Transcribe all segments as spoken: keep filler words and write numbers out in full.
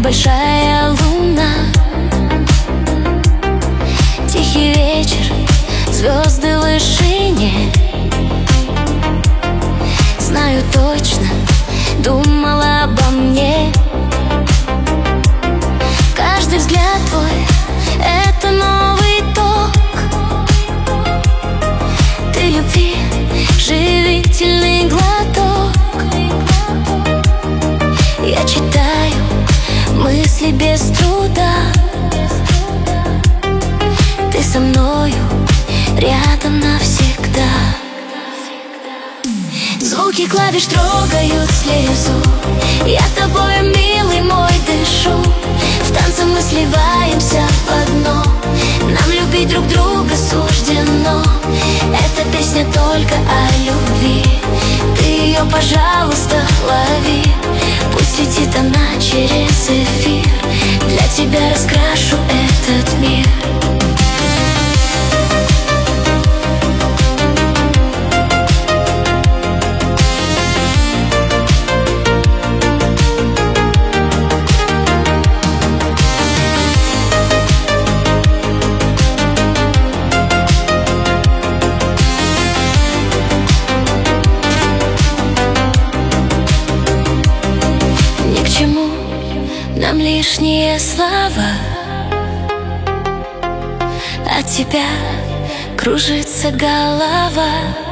большая луна. Тихий вечер, звезды в вышине. Знаю точно, думала обо мне. Каждый взгляд твой — это новый ток. Ты любви живительный глоток. Я читаю мысли без труда. Ты со мною рядом навсегда. Звуки клавиш трогают слезу. Я тобою, милый мой, дышу. В танце мы сливаемся в одно. Нам любить друг друга суждено. Эта песня только о любви. Ты ее, пожалуйста, лови. Пусть летит она через эфир. Для тебя раскрашу этот мир. Нам лишние слова. От тебя кружится голова.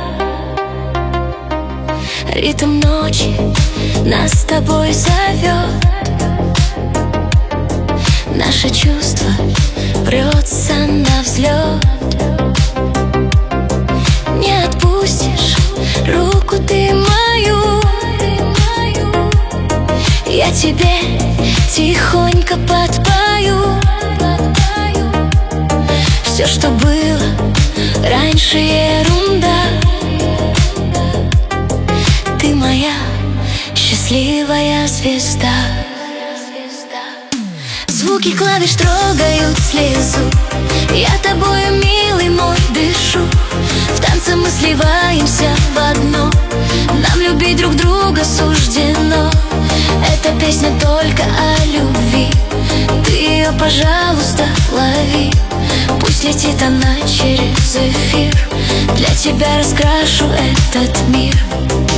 Ритм ночи нас с тобой зовет. Наше чувство прется на взлет. Не отпустишь руку ты мою. Я тебе тихонько подпою. Все, что было раньше, ерунда. Ты моя счастливая звезда. Звуки клавиш трогают слезу. Я тобою, милый мой, дышу. В танце мы сливаемся в одно. Нам любить друг друга суждено. Эта песня только о любви. Ты ее, пожалуйста, лови. Пусть летит она через эфир. Для тебя раскрашу этот мир.